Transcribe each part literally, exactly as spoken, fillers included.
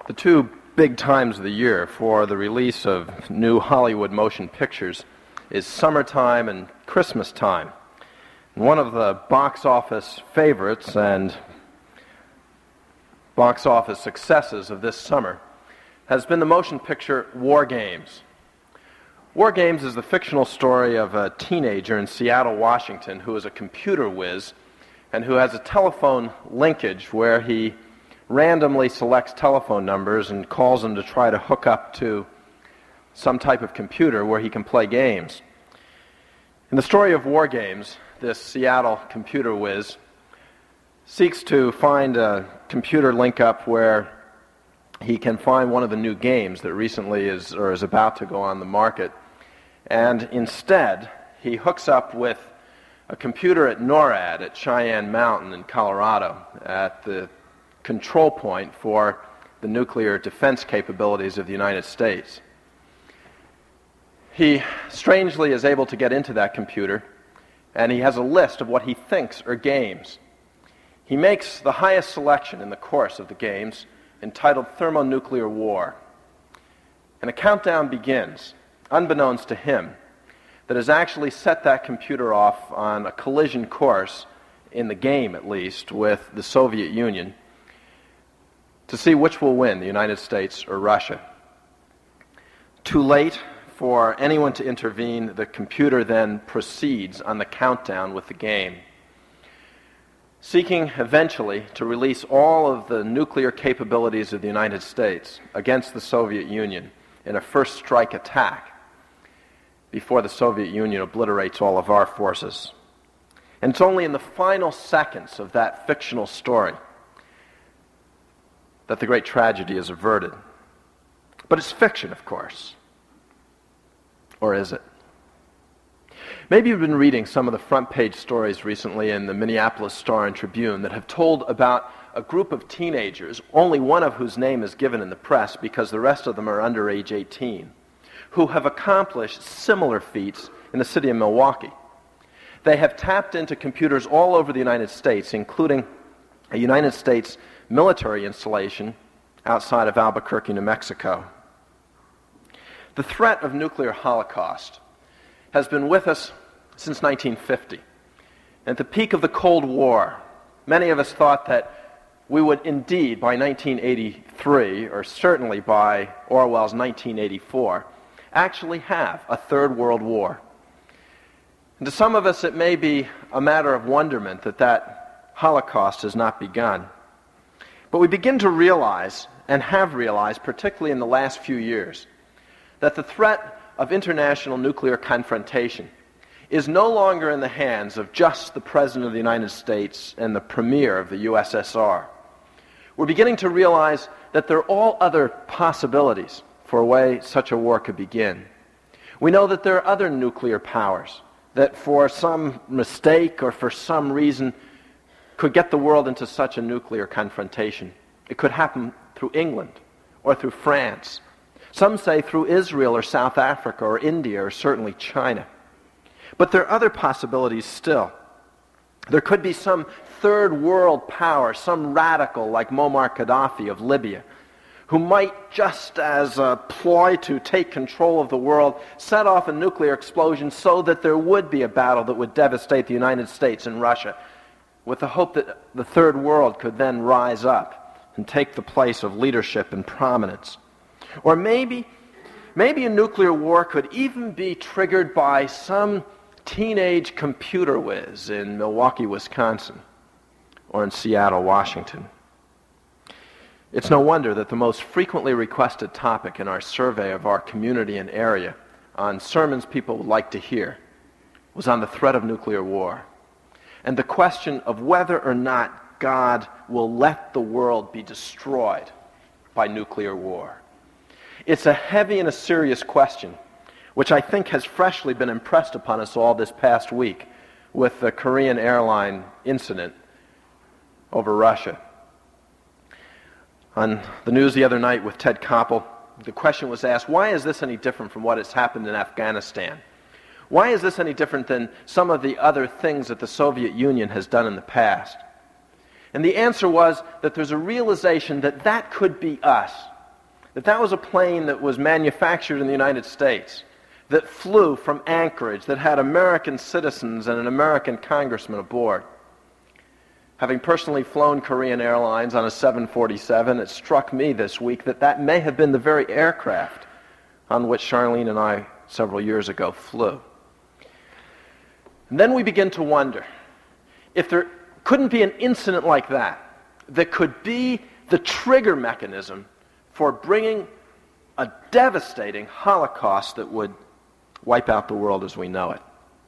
The two big times of the year for the release of new Hollywood motion pictures is summertime and Christmas time. And one of the box office favorites and box office successes of this summer has been the motion picture War Games. War Games is the fictional story of a teenager in Seattle, Washington, who is a computer whiz and who has a telephone linkage where he randomly selects telephone numbers and calls them to try to hook up to some type of computer where he can play games. In the story of War Games, this Seattle computer whiz seeks to find a computer link-up where he can find one of the new games that recently is or is about to go on the market, and instead he hooks up with a computer at NORAD at Cheyenne Mountain in Colorado at the control point for the nuclear defense capabilities of the United States. He strangely is able to get into that computer, and he has a list of what he thinks are games. He makes the highest selection in the course of the games, entitled Thermonuclear War. And a countdown begins, unbeknownst to him, that has actually set that computer off on a collision course, in the game at least, with the Soviet Union, to see which will win, the United States or Russia. Too late for anyone to intervene, the computer then proceeds on the countdown with the game, seeking eventually to release all of the nuclear capabilities of the United States against the Soviet Union in a first strike attack before the Soviet Union obliterates all of our forces. And it's only in the final seconds of that fictional story that the great tragedy is averted. But it's fiction, of course. Or is it? Maybe you've been reading some of the front page stories recently in the Minneapolis Star and Tribune that have told about a group of teenagers, only one of whose name is given in the press because the rest of them are under age eighteen, who have accomplished similar feats in the city of Milwaukee. They have tapped into computers all over the United States, including a United States military installation outside of Albuquerque, New Mexico. The threat of nuclear holocaust has been with us since nineteen fifty. At the peak of the Cold War, many of us thought that we would indeed, by nineteen eighty-three, or certainly by Orwell's nineteen eighty-four, actually have a third world war. And to some of us, it may be a matter of wonderment that that Holocaust has not begun. But we begin to realize, and have realized, particularly in the last few years, that the threat of international nuclear confrontation is no longer in the hands of just the President of the United States and the Premier of the U S S R. We're beginning to realize that there are all other possibilities for a way such a war could begin. We know that there are other nuclear powers that for some mistake or for some reason could get the world into such a nuclear confrontation. It could happen through England or through France. Some say through Israel or South Africa or India or certainly China. But there are other possibilities still. There could be some third world power, some radical like Muammar Gaddafi of Libya, who might, just as a ploy to take control of the world, set off a nuclear explosion so that there would be a battle that would devastate the United States and Russia, with the hope that the third world could then rise up and take the place of leadership and prominence. Or maybe, maybe a nuclear war could even be triggered by some teenage computer whiz in Milwaukee, Wisconsin, or in Seattle, Washington. It's no wonder that the most frequently requested topic in our survey of our community and area on sermons people would like to hear was on the threat of nuclear war and the question of whether or not God will let the world be destroyed by nuclear war. It's a heavy and a serious question, which I think has freshly been impressed upon us all this past week with the Korean airline incident over Russia. On the news the other night with Ted Koppel, the question was asked, why is this any different from what has happened in Afghanistan? Why is this any different than some of the other things that the Soviet Union has done in the past? And the answer was that there's a realization that that could be us that that was a plane that was manufactured in the United States, that flew from Anchorage, that had American citizens and an American congressman aboard. Having personally flown Korean Airlines on a seven forty-seven, it struck me this week that that may have been the very aircraft on which Charlene and I several years ago flew. And then we begin to wonder if there couldn't be an incident like that that could be the trigger mechanism for bringing a devastating Holocaust that would wipe out the world as we know it.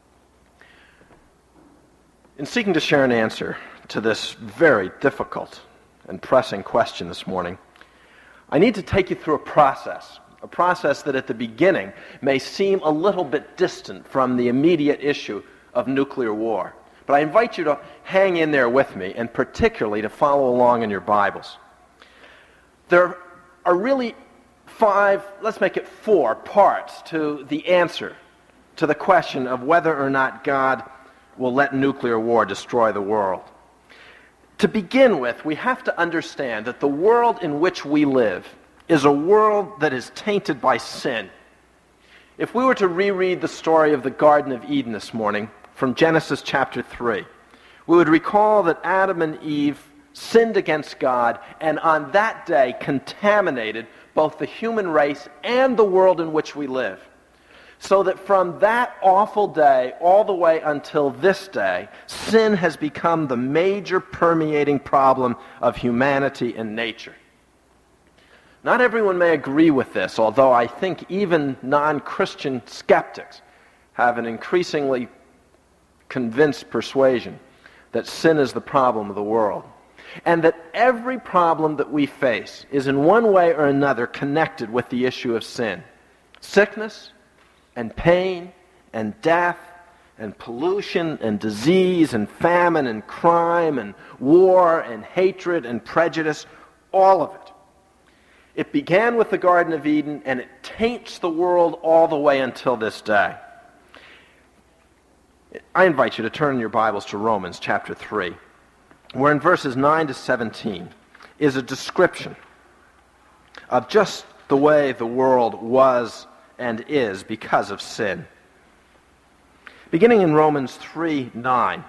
In seeking to share an answer to this very difficult and pressing question this morning, I need to take you through a process, a process that at the beginning may seem a little bit distant from the immediate issue of nuclear war. But I invite you to hang in there with me, and particularly to follow along in your Bibles. There are really five, let's make it four, parts to the answer to the question of whether or not God will let nuclear war destroy the world. To begin with, we have to understand that the world in which we live is a world that is tainted by sin. If we were to reread the story of the Garden of Eden this morning from Genesis chapter three, we would recall that Adam and Eve sinned against God and on that day contaminated both the human race and the world in which we live. So that from that awful day all the way until this day, sin has become the major permeating problem of humanity and nature. Not everyone may agree with this, although I think even non-Christian skeptics have an increasingly convinced persuasion that sin is the problem of the world, and that every problem that we face is in one way or another connected with the issue of sin. Sickness and pain and death and pollution and disease and famine and crime and war and hatred and prejudice, all of it. It began with the Garden of Eden, and it taints the world all the way until this day. I invite you to turn in your Bibles to Romans chapter three, where in verses nine to seventeen is a description of just the way the world was and is because of sin. Beginning in Romans three nine,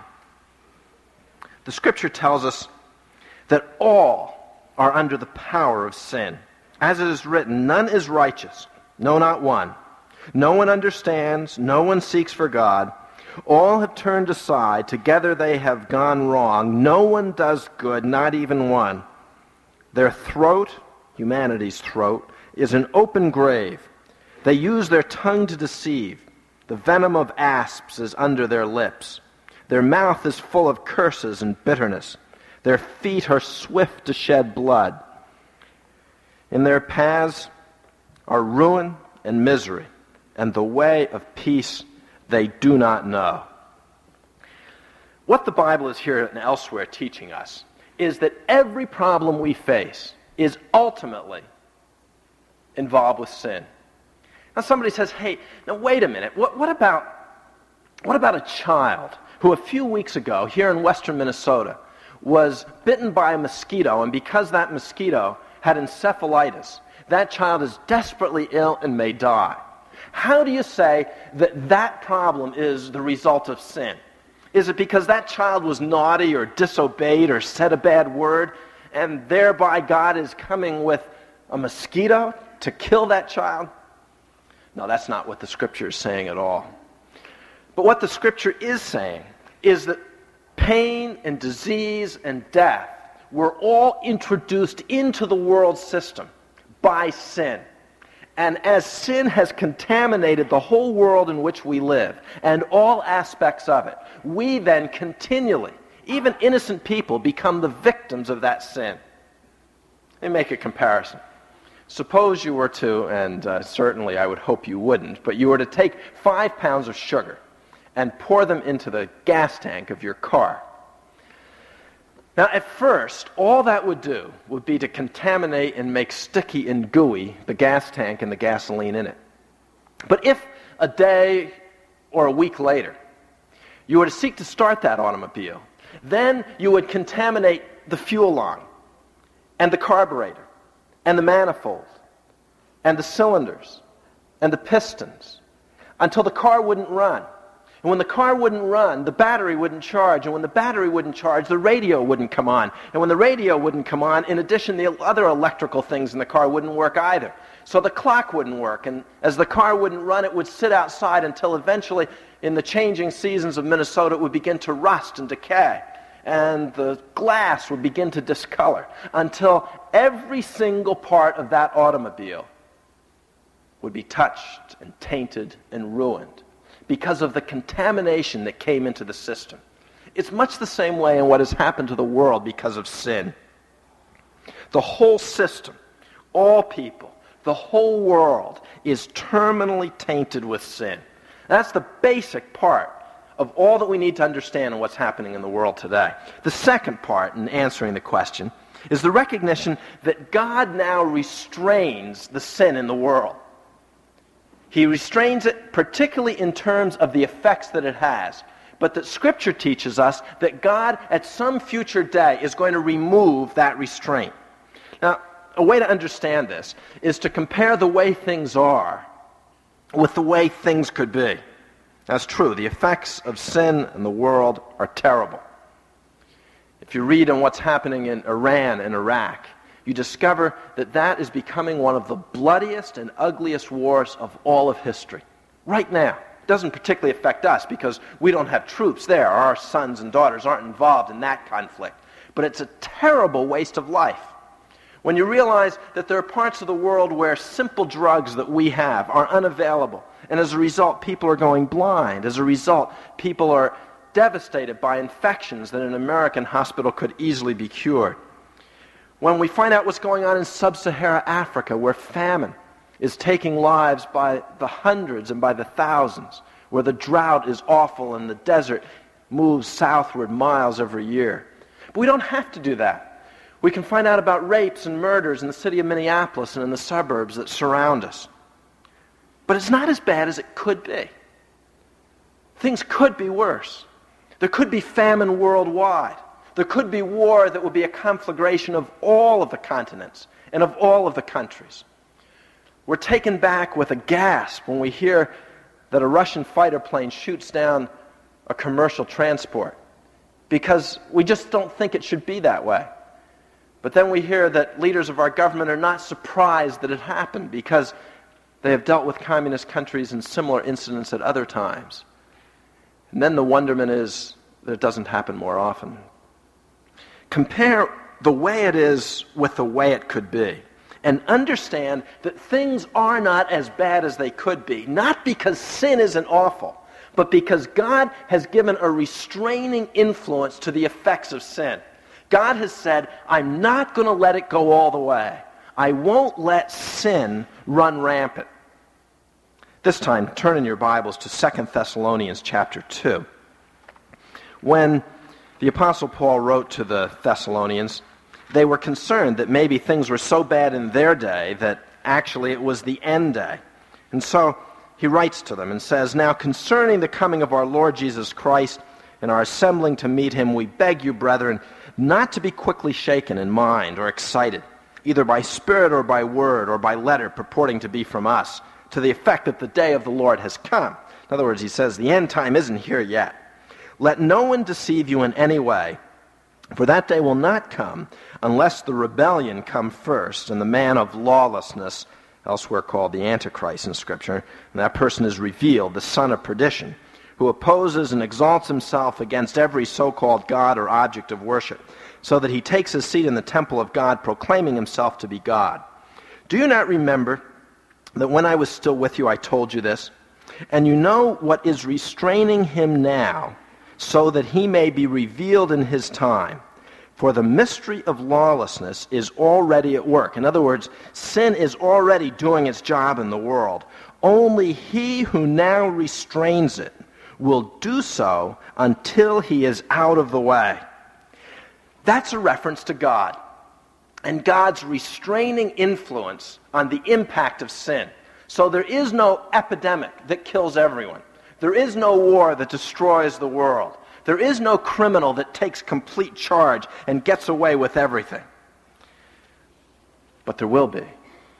the Scripture tells us that all are under the power of sin. As it is written, none is righteous, no, not one. No one understands, no one seeks for God. All have turned aside, together they have gone wrong. No one does good, not even one. Their throat, humanity's throat, is an open grave. They use their tongue to deceive. The venom of asps is under their lips. Their mouth is full of curses and bitterness. Their feet are swift to shed blood. In their paths are ruin and misery, and the way of peace they do not know. What the Bible is here and elsewhere teaching us is that every problem we face is ultimately involved with sin. Now somebody says, hey, now wait a minute, what, what about what about a child who a few weeks ago here in western Minnesota was bitten by a mosquito, and because that mosquito had encephalitis, that child is desperately ill and may die. How do you say that that problem is the result of sin? Is it because that child was naughty or disobeyed or said a bad word, and thereby God is coming with a mosquito to kill that child? No, that's not what the Scripture is saying at all. But what the Scripture is saying is that pain and disease and death were all introduced into the world system by sin. And as sin has contaminated the whole world in which we live and all aspects of it, we then continually, even innocent people, become the victims of that sin. Let me make a comparison. Suppose you were to, and uh, certainly I would hope you wouldn't, but you were to take five pounds of sugar and pour them into the gas tank of your car. Now, at first, all that would do would be to contaminate and make sticky and gooey the gas tank and the gasoline in it. But if a day or a week later you were to seek to start that automobile, then you would contaminate the fuel line and the carburetor and the manifold and the cylinders and the pistons until the car wouldn't run. And when the car wouldn't run, the battery wouldn't charge. And when the battery wouldn't charge, the radio wouldn't come on. And when the radio wouldn't come on, in addition, the other electrical things in the car wouldn't work either. So the clock wouldn't work. And as the car wouldn't run, it would sit outside until eventually, in the changing seasons of Minnesota, it would begin to rust and decay. And the glass would begin to discolor until every single part of that automobile would be touched and tainted and ruined because of the contamination that came into the system. It's much the same way in what has happened to the world because of sin. The whole system, all people, the whole world is terminally tainted with sin. That's the basic part of all that we need to understand in what's happening in the world today. The second part, in answering the question, is the recognition that God now restrains the sin in the world. He restrains it particularly in terms of the effects that it has, but that Scripture teaches us that God at some future day is going to remove that restraint. Now, a way to understand this is to compare the way things are with the way things could be. That's true. The effects of sin in the world are terrible. If you read on what's happening in Iran and Iraq, you discover that that is becoming one of the bloodiest and ugliest wars of all of history. Right now. It doesn't particularly affect us because we don't have troops there. Our sons and daughters aren't involved in that conflict. But it's a terrible waste of life. When you realize that there are parts of the world where simple drugs that we have are unavailable, and as a result, people are going blind. As a result, people are devastated by infections that an American hospital could easily be cured. When we find out what's going on in sub-Saharan Africa, where famine is taking lives by the hundreds and by the thousands, where the drought is awful and the desert moves southward miles every year. But we don't have to do that. We can find out about rapes and murders in the city of Minneapolis and in the suburbs that surround us. But it's not as bad as it could be. Things could be worse. There could be famine worldwide. There could be war that would be a conflagration of all of the continents and of all of the countries. We're taken back with a gasp when we hear that a Russian fighter plane shoots down a commercial transport because we just don't think it should be that way. But then we hear that leaders of our government are not surprised that it happened because they have dealt with communist countries in similar incidents at other times. And then the wonderment is that it doesn't happen more often. Compare the way it is with the way it could be, and understand that things are not as bad as they could be, not because sin isn't awful, but because God has given a restraining influence to the effects of sin. God has said, I'm not going to let it go all the way. I won't let sin run rampant. This time, turn in your Bibles to Second Thessalonians chapter two. When the Apostle Paul wrote to the Thessalonians, they were concerned that maybe things were so bad in their day that actually it was the end day. And so he writes to them and says, Now concerning the coming of our Lord Jesus Christ and our assembling to meet him, we beg you, brethren, not to be quickly shaken in mind or excited, either by spirit or by word or by letter purporting to be from us, to the effect that the day of the Lord has come. In other words, he says, the end time isn't here yet. Let no one deceive you in any way, for that day will not come unless the rebellion come first, and the man of lawlessness, elsewhere called the Antichrist in Scripture, and that person is revealed, the son of perdition, who opposes and exalts himself against every so-called God or object of worship, so that he takes his seat in the temple of God, proclaiming himself to be God. Do you not remember that when I was still with you I told you this? And you know what is restraining him now, so that he may be revealed in his time. For the mystery of lawlessness is already at work. In other words, sin is already doing its job in the world. Only he who now restrains it will do so until he is out of the way. That's a reference to God and God's restraining influence on the impact of sin. So there is no epidemic that kills everyone. There is no war that destroys the world. There is no criminal that takes complete charge and gets away with everything. But there will be.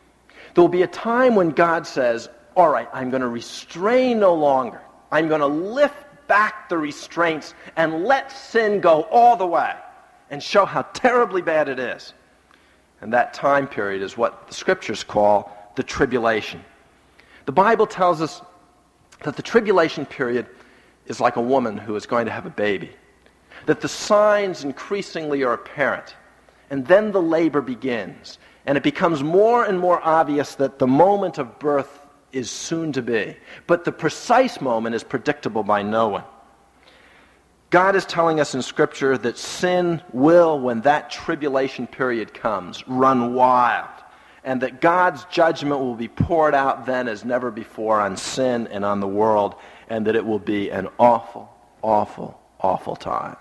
There will be a time when God says, all right, I'm going to restrain no longer. I'm going to lift back the restraints and let sin go all the way and show how terribly bad it is. And that time period is what the Scriptures call the tribulation. The Bible tells us that the tribulation period is like a woman who is going to have a baby, that the signs increasingly are apparent, and then the labor begins, and it becomes more and more obvious that the moment of birth is soon to be, but the precise moment is predictable by no one. God is telling us in Scripture that sin will, when that tribulation period comes, run wild, and that God's judgment will be poured out then as never before on sin and on the world, and that it will be an awful, awful, awful time.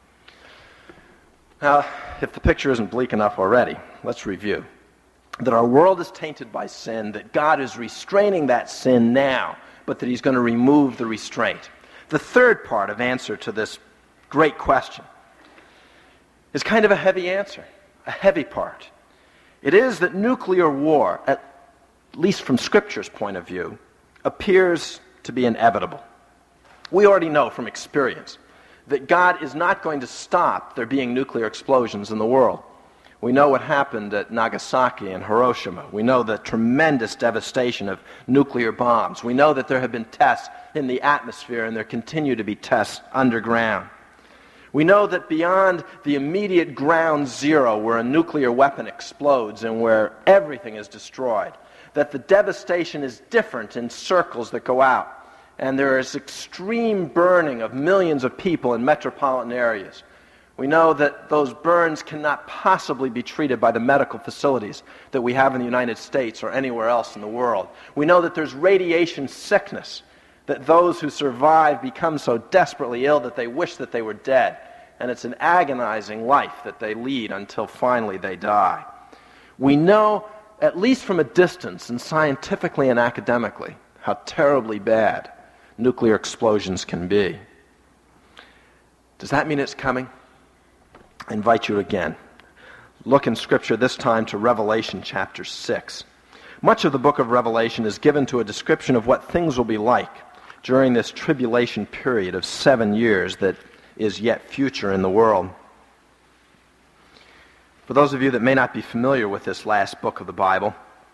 Now, if the picture isn't bleak enough already, let's review. That our world is tainted by sin, that God is restraining that sin now, but that He's going to remove the restraint. The third part of answer to this great question is kind of a heavy answer, a heavy part. It is that nuclear war, at least from Scripture's point of view, appears to be inevitable. We already know from experience that God is not going to stop there being nuclear explosions in the world. We know what happened at Nagasaki and Hiroshima. We know the tremendous devastation of nuclear bombs. We know that there have been tests in the atmosphere, and there continue to be tests underground. We know that beyond the immediate ground zero where a nuclear weapon explodes and where everything is destroyed, that the devastation is different in circles that go out. And there is extreme burning of millions of people in metropolitan areas. We know that those burns cannot possibly be treated by the medical facilities that we have in the United States or anywhere else in the world. We know that there's radiation sickness, that those who survive become so desperately ill that they wish that they were dead. And it's an agonizing life that they lead until finally they die. We know, at least from a distance and scientifically and academically, how terribly bad nuclear explosions can be. Does that mean it's coming? I invite you again. Look in Scripture this time to Revelation chapter six. Much of the book of Revelation is given to a description of what things will be like during this tribulation period of seven years that is yet future in the world. For those of you that may not be familiar with this last book of the Bible,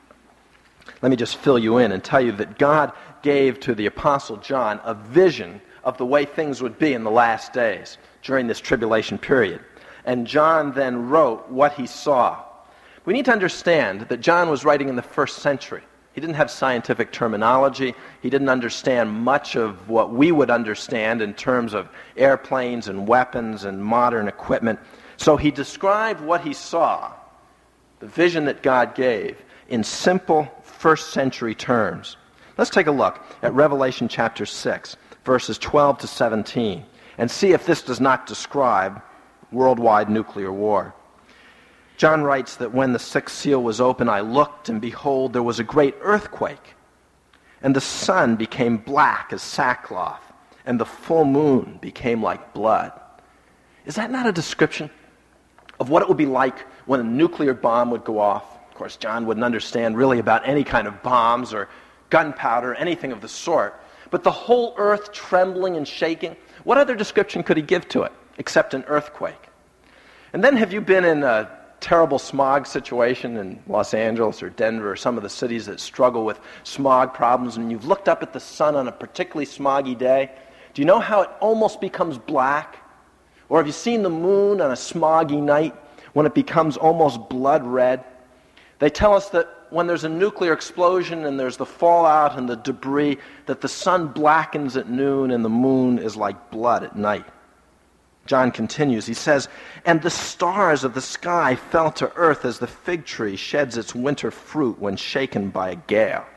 let me just fill you in and tell you that God gave to the Apostle John a vision of the way things would be in the last days during this tribulation period. And John then wrote what he saw. We need to understand that John was writing in the first century. He didn't have scientific terminology. He didn't understand much of what we would understand in terms of airplanes and weapons and modern equipment. So he described what he saw, the vision that God gave, in simple first century terms. Let's take a look at Revelation chapter six, verses twelve to seventeen, and see if this does not describe worldwide nuclear war. John writes that when the sixth seal was opened, I looked, and behold, there was a great earthquake, and the sun became black as sackcloth, and the full moon became like blood. Is that not a description of what it would be like when a nuclear bomb would go off? Of course, John wouldn't understand really about any kind of bombs or gunpowder, anything of the sort. But the whole earth trembling and shaking, what other description could he give to it except an earthquake? And then have you been in a terrible smog situation in Los Angeles or Denver or some of the cities that struggle with smog problems, and you've looked up at the sun on a particularly smoggy day? Do you know how it almost becomes black? Or have you seen the moon on a smoggy night when it becomes almost blood red? They tell us that when there's a nuclear explosion and there's the fallout and the debris, that the sun blackens at noon and the moon is like blood at night. John continues, he says, and the stars of the sky fell to earth as the fig tree sheds its winter fruit when shaken by a gale.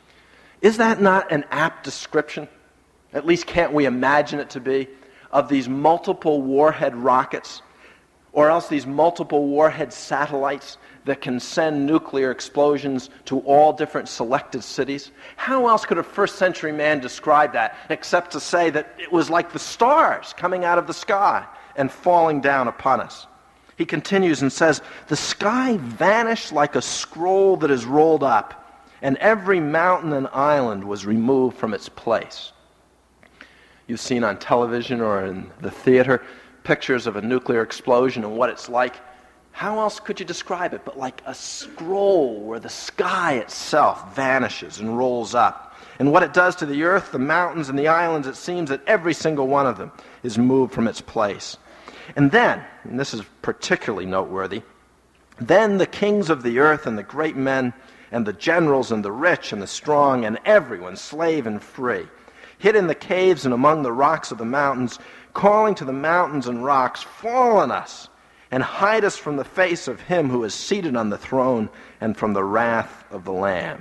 Is that not an apt description? At least can't we imagine it to be, of these multiple warhead rockets, or else these multiple warhead satellites that can send nuclear explosions to all different selected cities? How else could a first century man describe that except to say that it was like the stars coming out of the sky and falling down upon us? He continues and says, the sky vanished like a scroll that is rolled up, and every mountain and island was removed from its place. You've seen on television or in the theater pictures of a nuclear explosion and what it's like. How else could you describe it but like a scroll where the sky itself vanishes and rolls up? And what it does to the earth, the mountains, and the islands, it seems that every single one of them is moved from its place. And then, and this is particularly noteworthy, then the kings of the earth and the great men and the generals and the rich and the strong and everyone, slave and free, hid in the caves and among the rocks of the mountains, calling to the mountains and rocks, fall on us and hide us from the face of him who is seated on the throne and from the wrath of the Lamb.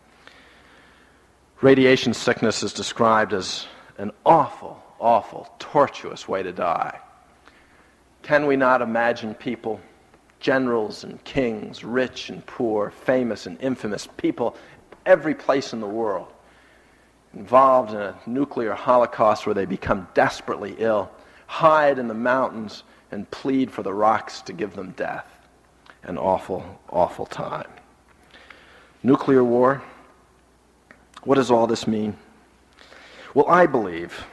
Radiation sickness is described as an awful, awful, tortuous way to die. Can we not imagine people, generals and kings, rich and poor, famous and infamous, people every place in the world, involved in a nuclear holocaust where they become desperately ill, hide in the mountains and plead for the rocks to give them death? An awful, awful time. Nuclear war. What does all this mean? Well, I believe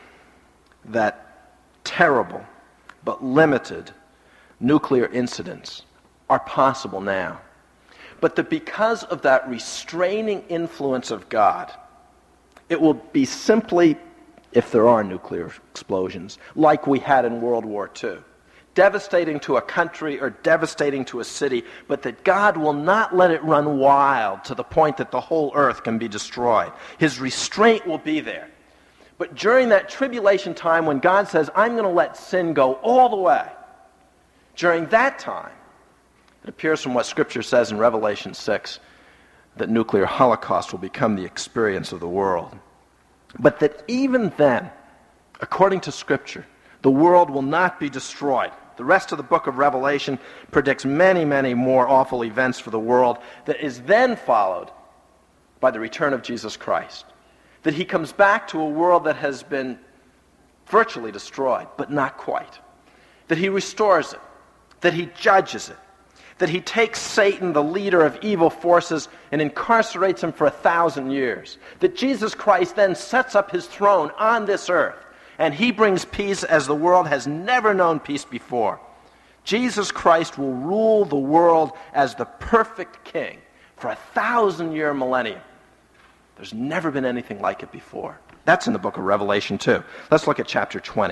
that terrible but limited nuclear incidents are possible now. But that because of that restraining influence of God, it will be simply, if there are nuclear explosions, like we had in World War Two. Devastating to a country or devastating to a city, but that God will not let it run wild to the point that the whole earth can be destroyed. His restraint will be there. But during that tribulation time when God says, I'm going to let sin go all the way, during that time, it appears from what Scripture says in Revelation six that nuclear holocaust will become the experience of the world. But that even then, according to Scripture, the world will not be destroyed. The rest of the book of Revelation predicts many, many more awful events for the world that is then followed by the return of Jesus Christ. That he comes back to a world that has been virtually destroyed, but not quite. That he restores it. That he judges it. That he takes Satan, the leader of evil forces, and incarcerates him for a thousand years. That Jesus Christ then sets up his throne on this earth. And he brings peace as the world has never known peace before. Jesus Christ will rule the world as the perfect king for a thousand-year millennium. There's never been anything like it before. That's in the book of Revelation too. Let's look at chapter twenty.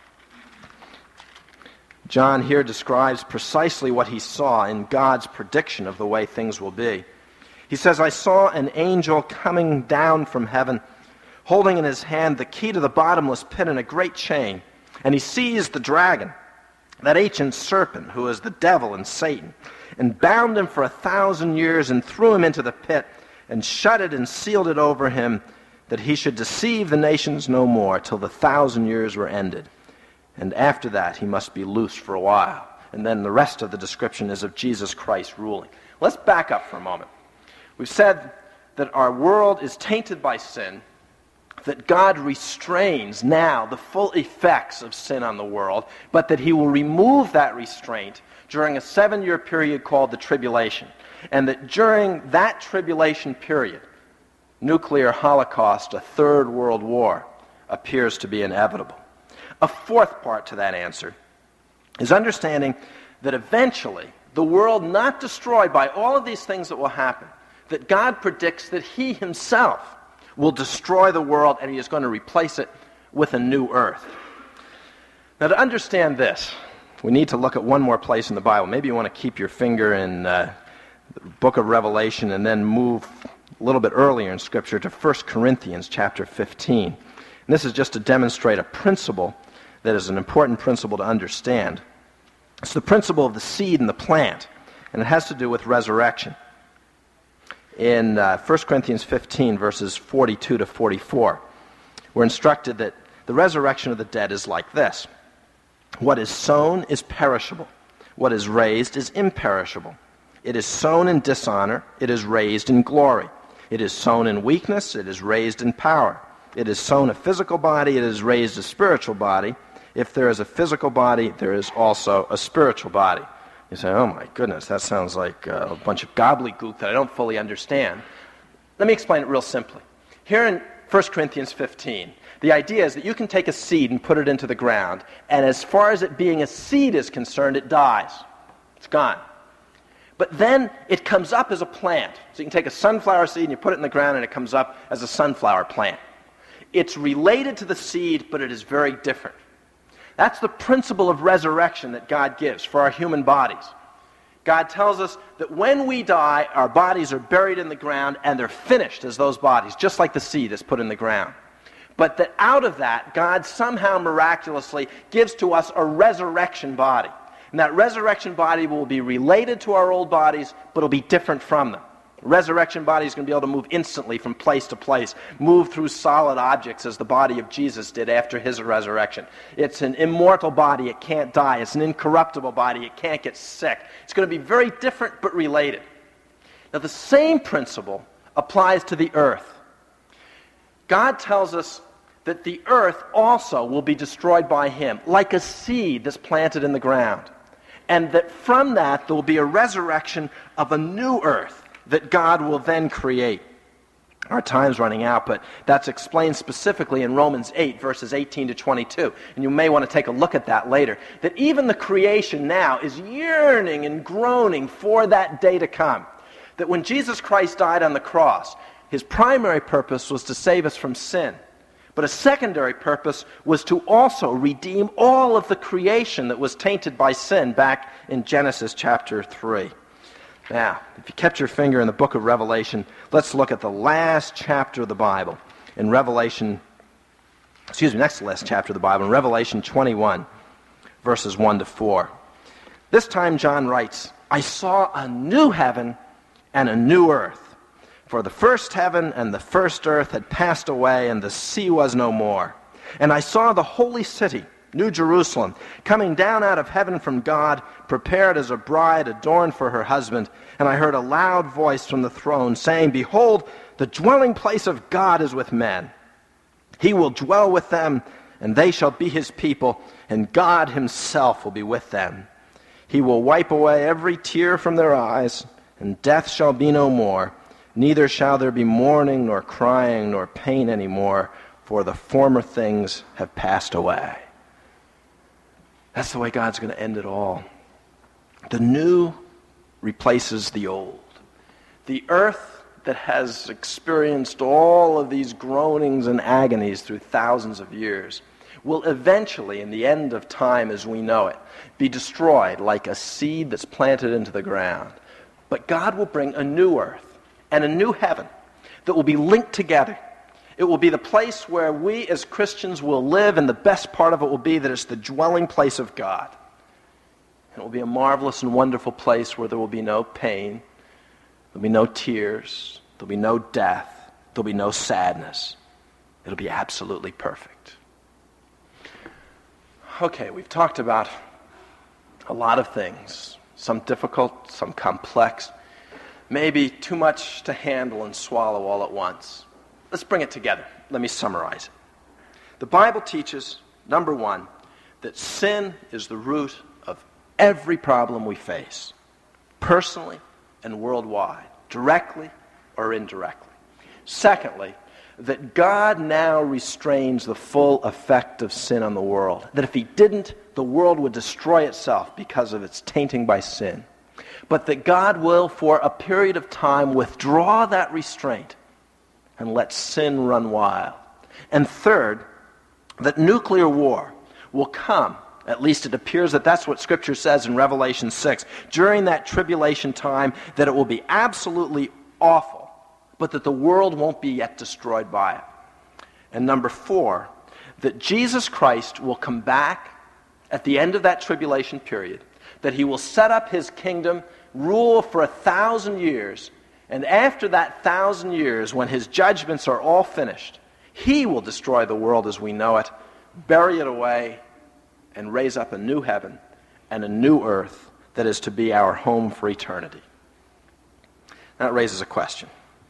John here describes precisely what he saw in God's prediction of the way things will be. He says, I saw an angel coming down from heaven, holding in his hand the key to the bottomless pit and a great chain. And he seized the dragon, that ancient serpent who is the devil and Satan, and bound him for a thousand years and threw him into the pit and shut it and sealed it over him, that he should deceive the nations no more till the thousand years were ended. And after that he must be loosed for a while. And then the rest of the description is of Jesus Christ ruling. Let's back up for a moment. We've said that our world is tainted by sin, that God restrains now the full effects of sin on the world, but that he will remove that restraint during a seven-year period called the tribulation. And that during that tribulation period, nuclear holocaust, a third world war, appears to be inevitable. A fourth part to that answer is understanding that eventually the world not destroyed by all of these things that will happen, that God predicts that he himself will destroy the world and he is going to replace it with a new earth. Now, to understand this, we need to look at one more place in the Bible. Maybe you want to keep your finger in uh, the book of Revelation and then move a little bit earlier in Scripture to First Corinthians chapter fifteen. And this is just to demonstrate a principle that is an important principle to understand. It's the principle of the seed and the plant, and it has to do with resurrection. In uh, First Corinthians fifteen, verses forty-two to forty-four, we're instructed that the resurrection of the dead is like this. What is sown is perishable. What is raised is imperishable. It is sown in dishonor. It is raised in glory. It is sown in weakness. It is raised in power. It is sown a physical body. It is raised a spiritual body. If there is a physical body, there is also a spiritual body. You say, oh my goodness, that sounds like a bunch of gobbledygook that I don't fully understand. Let me explain it real simply. Here in First Corinthians fifteen, the idea is that you can take a seed and put it into the ground, and as far as it being a seed is concerned, it dies. It's gone. But then it comes up as a plant. So you can take a sunflower seed and you put it in the ground and it comes up as a sunflower plant. It's related to the seed, but it is very different. That's the principle of resurrection that God gives for our human bodies. God tells us that when we die, our bodies are buried in the ground and they're finished as those bodies, just like the seed is put in the ground. But that out of that, God somehow miraculously gives to us a resurrection body. And that resurrection body will be related to our old bodies, but it'll be different from them. The resurrection body is going to be able to move instantly from place to place, move through solid objects as the body of Jesus did after his resurrection. It's an immortal body. It can't die. It's an incorruptible body. It can't get sick. It's going to be very different but related. Now, the same principle applies to the earth. God tells us that the earth also will be destroyed by him, like a seed that's planted in the ground. And that from that there will be a resurrection of a new earth that God will then create. Our time's running out, but that's explained specifically in Romans eight, verses eighteen to twenty-two. And you may want to take a look at that later. That even the creation now is yearning and groaning for that day to come. That when Jesus Christ died on the cross, his primary purpose was to save us from sin. But a secondary purpose was to also redeem all of the creation that was tainted by sin back in Genesis chapter three. Now, if you kept your finger in the book of Revelation, let's look at the last chapter of the Bible. In Revelation, excuse me, next to the last chapter of the Bible, in Revelation twenty-one, verses one to four. This time John writes, I saw a new heaven and a new earth. For the first heaven and the first earth had passed away, and the sea was no more. And I saw the holy city, New Jerusalem, coming down out of heaven from God, prepared as a bride adorned for her husband. And I heard a loud voice from the throne saying, Behold, the dwelling place of God is with men. He will dwell with them, and they shall be his people, and God himself will be with them. He will wipe away every tear from their eyes, and death shall be no more. Neither shall there be mourning, nor crying, nor pain any more, for the former things have passed away. That's the way God's going to end it all. The new replaces the old. The earth that has experienced all of these groanings and agonies through thousands of years will eventually, in the end of time as we know it, be destroyed like a seed that's planted into the ground. But God will bring a new earth and a new heaven that will be linked together. It will be the place where we as Christians will live, and the best part of it will be that it's the dwelling place of God. It will be a marvelous and wonderful place where there will be no pain, there will be no tears, there will be no death, there will be no sadness. It will be absolutely perfect. Okay, we've talked about a lot of things, some difficult, some complex, maybe too much to handle and swallow all at once. Let's bring it together. Let me summarize it. The Bible teaches, number one, that sin is the root of every problem we face, personally and worldwide, directly or indirectly. Secondly, that God now restrains the full effect of sin on the world. That if he didn't, the world would destroy itself because of its tainting by sin. But that God will, for a period of time, withdraw that restraint and let sin run wild. And third, that nuclear war will come, at least it appears that that's what Scripture says in Revelation six, during that tribulation time, that it will be absolutely awful, but that the world won't be yet destroyed by it. And number four, that Jesus Christ will come back at the end of that tribulation period, that he will set up his kingdom, rule for a thousand years, and after that thousand years, when his judgments are all finished, he will destroy the world as we know it, bury it away, and raise up a new heaven and a new earth that is to be our home for eternity. That raises a question.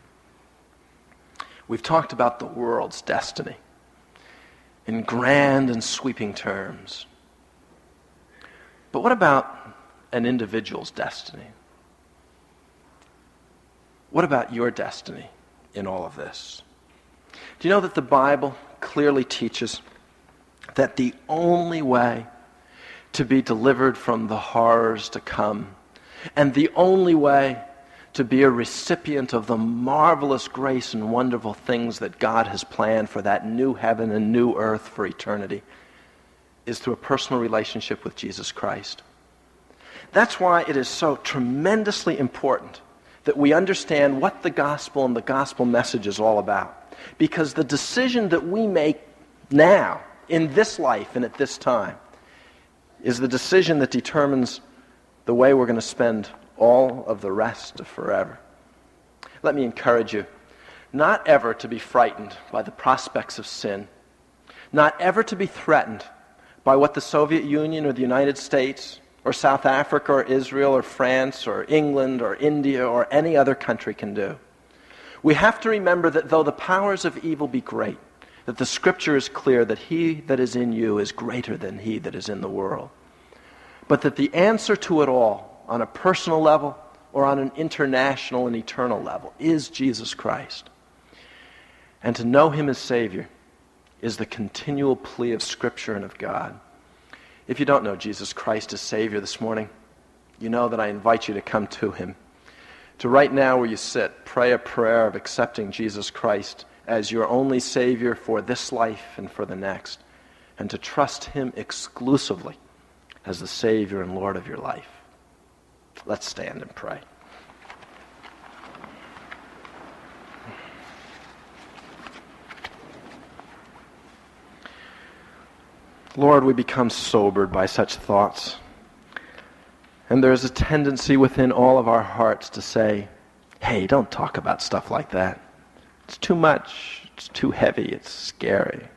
We've talked about the world's destiny in grand and sweeping terms. But what about an individual's destiny? What about your destiny in all of this. Do you know that the Bible clearly teaches that the only way to be delivered from the horrors to come, and the only way to be a recipient of the marvelous grace and wonderful things that God has planned for that new heaven and new earth for eternity, is through a personal relationship with Jesus Christ. That's why it is so tremendously important that we understand what the gospel and the gospel message is all about. Because the decision that we make now, in this life and at this time, is the decision that determines the way we're going to spend all of the rest of forever. Let me encourage you not ever to be frightened by the prospects of sin, not ever to be threatened by what the Soviet Union or the United States or South Africa or Israel or France or England or India or any other country can do. We have to remember that though the powers of evil be great, that the Scripture is clear that he that is in you is greater than he that is in the world. But that the answer to it all, on a personal level or on an international and eternal level, is Jesus Christ. And to know him as Savior is the continual plea of Scripture and of God. If you don't know Jesus Christ as Savior this morning, you know that I invite you to come to him. To right now where you sit, pray a prayer of accepting Jesus Christ as your only Savior for this life and for the next, and to trust him exclusively as the Savior and Lord of your life. Let's stand and pray. Lord, we become sobered by such thoughts. And there's a tendency within all of our hearts to say, hey, don't talk about stuff like that. It's too much. It's too heavy. It's scary.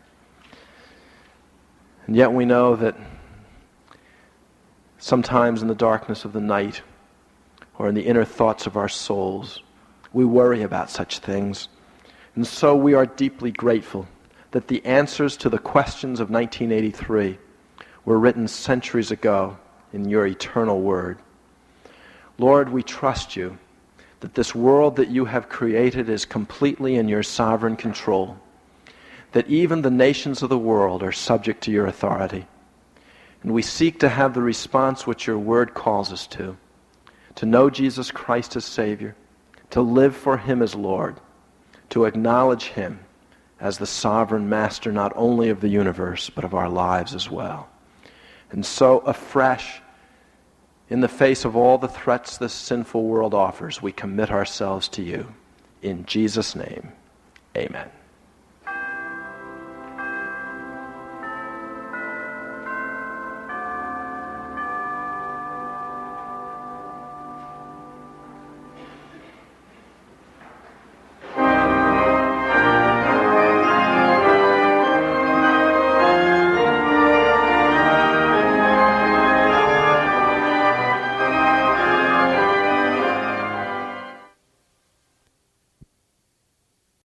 And yet we know that sometimes in the darkness of the night or in the inner thoughts of our souls, we worry about such things. And so we are deeply grateful that the answers to the questions of nineteen eighty-three were written centuries ago in your eternal word. Lord, we trust you that this world that you have created is completely in your sovereign control, that even the nations of the world are subject to your authority. And we seek to have the response which your word calls us to, to know Jesus Christ as Savior, to live for him as Lord, to acknowledge him as the sovereign master not only of the universe, but of our lives as well. And so afresh, in the face of all the threats this sinful world offers, we commit ourselves to you. In Jesus' name, amen.